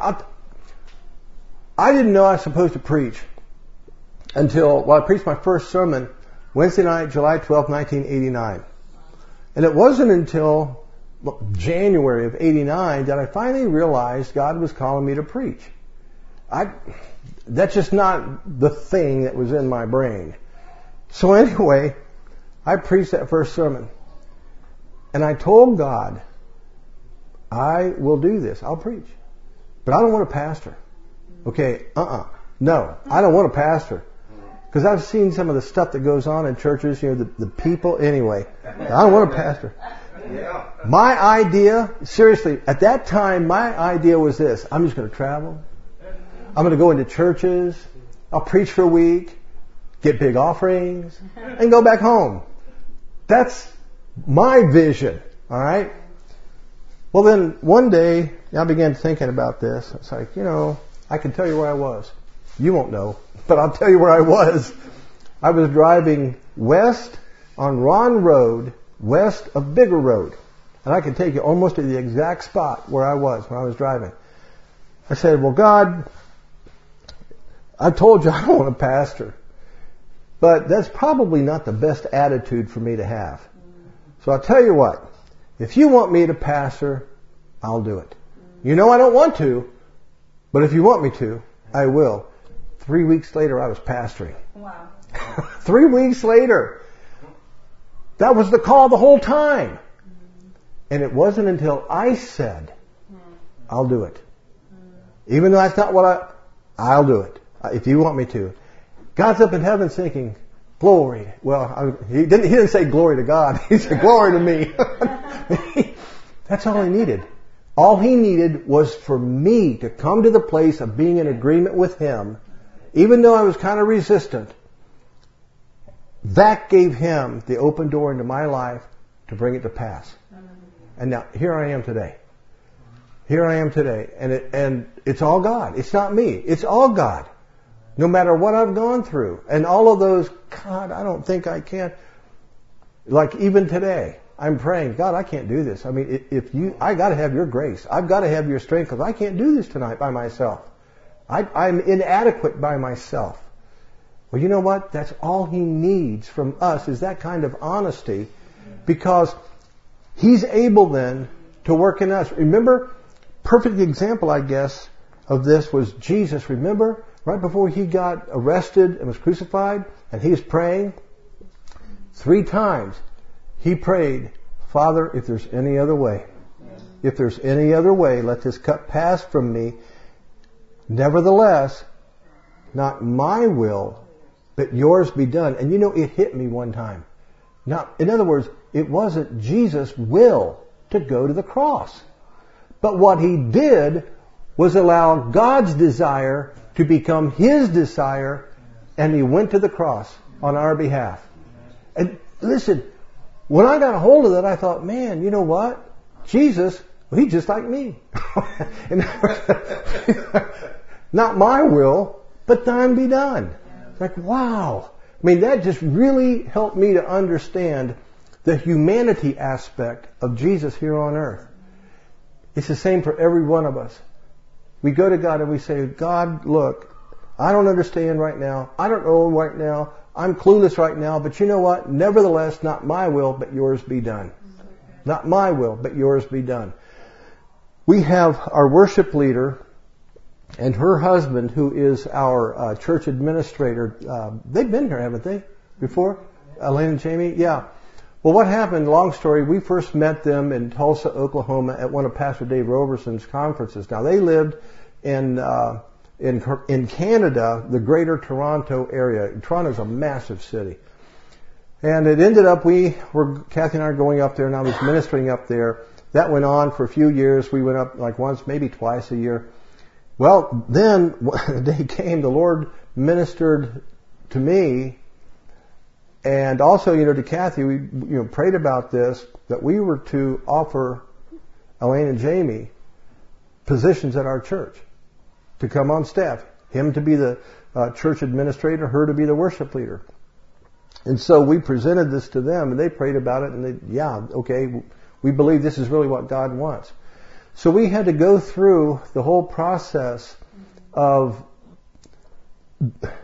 I didn't know I was supposed to preach until, I preached my first sermon Wednesday night, July 12th, 1989. And it wasn't until January of 89 that I finally realized God was calling me to preach. That's just not the thing that was in my brain. So anyway, I preached that first sermon. And I told God, I will do this. I'll preach. But I don't want a pastor. Okay, no, I don't want a pastor. Because I've seen some of the stuff that goes on in churches, the people, anyway. I don't want a pastor. My idea, seriously, at that time, my idea was this. I'm just going to travel. I'm going to go into churches. I'll preach for a week, get big offerings, and go back home. That's my vision, all right? Well, then one day, I began thinking about this. It's like, I can tell you where I was. You won't know, but I'll tell you where I was. I was driving west on Ron Road, west of Bigger Road. And I can take you almost to the exact spot where I was when I was driving. I said, well, God, I told you I don't want a pastor. But that's probably not the best attitude for me to have. So I'll tell you what. If you want me to pastor, I'll do it. I don't want to, but if you want me to, I will. 3 weeks later, I was pastoring. Wow. 3 weeks later. That was the call the whole time. And it wasn't until I said, I'll do it. Even though that's not what I'll do it. If you want me to. God's up in heaven thinking, glory. Well, he didn't say glory to God. He said glory to me. That's all he needed. All he needed was for me to come to the place of being in agreement with him, even though I was kind of resistant. That gave him the open door into my life to bring it to pass. And now, here I am today. Here I am today. And it's all God. It's not me. It's all God. No matter what I've gone through. And all of those, God, I don't think I can. Like even today, I'm praying, God, I can't do this. I mean, I got to have your grace. I've got to have your strength because I can't do this tonight by myself. I'm inadequate by myself. Well, you know what? That's all he needs from us is that kind of honesty, because he's able then to work in us. Remember, perfect example, I guess, of this was Jesus. Remember, right before he got arrested and was crucified, and he was praying 3 times. He prayed, Father, if there's any other way, if there's any other way, let this cup pass from me. Nevertheless, not my will, but yours be done. And it hit me one time. Now, in other words, it wasn't Jesus' will to go to the cross. But what he did was allow God's desire to become his desire, and he went to the cross on our behalf. And listen, when I got a hold of that, I thought, man, you know what? Jesus, he's just like me. Not my will, but thine be done. It's like, wow. I mean, that just really helped me to understand the humanity aspect of Jesus here on earth. It's the same for every one of us. We go to God and we say, God, look, I don't understand right now. I don't know right now. I'm clueless right now. But you know what? Nevertheless, not my will, but yours be done. Not my will, but yours be done. We have our worship leader and her husband, who is our church administrator. They've been here, haven't they, before? Elaine and Jamie? Yeah. Well, what happened, long story, we first met them in Tulsa, Oklahoma at one of Pastor Dave Roberson's conferences. Now, they lived in Canada, the greater Toronto area. Toronto's a massive city. And it ended up, Kathy and I were going up there, and I was ministering up there. That went on for a few years. We went up like once, maybe twice a year. Well, then, when the day came, the Lord ministered to me, and also, to Kathy. We, prayed about this, that we were to offer Elaine and Jamie positions at our church to come on staff. Him to be the church administrator, her to be the worship leader. And so we presented this to them, and they prayed about it, and okay, we believe this is really what God wants. So we had to go through the whole process of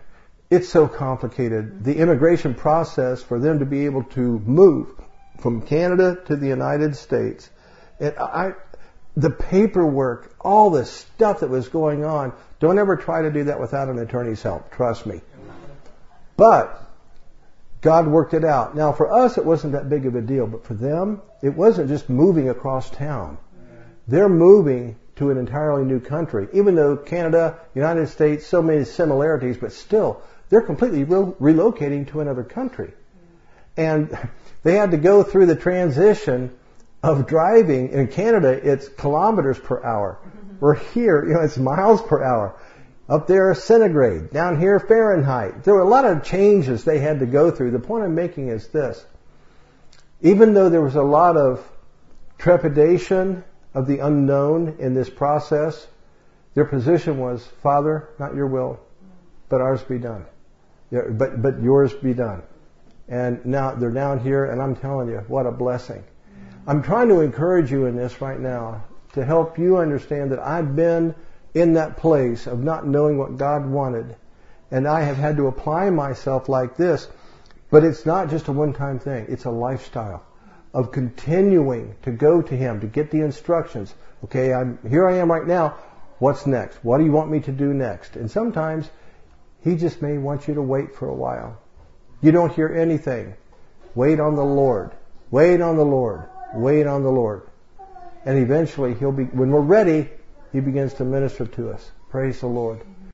It's so complicated. The immigration process for them to be able to move from Canada to the United States. The paperwork, all the stuff that was going on, don't ever try to do that without an attorney's help. Trust me. But God worked it out. Now for us, it wasn't that big of a deal, but for them, it wasn't just moving across town. They're moving to an entirely new country. Even though Canada, United States, so many similarities, but still, they're completely relocating to another country. And they had to go through the transition of driving. In Canada, it's kilometers per hour. We're here, it's miles per hour. Up there, centigrade. Down here, Fahrenheit. There were a lot of changes they had to go through. The point I'm making is this. Even though there was a lot of trepidation of the unknown in this process, their position was, Father, not your will, but ours be done. But yours be done. And now they're down here, and I'm telling you, what a blessing. I'm trying to encourage you in this right now to help you understand that I've been in that place of not knowing what God wanted, and I have had to apply myself like this. But it's not just a one-time thing. It's a lifestyle of continuing to go to Him, to get the instructions. Okay, here I am right now. What's next? What do you want me to do next? And sometimes He just may want you to wait for a while. You don't hear anything. Wait on the Lord. Wait on the Lord. Wait on the Lord. And eventually when we're ready, He begins to minister to us. Praise the Lord.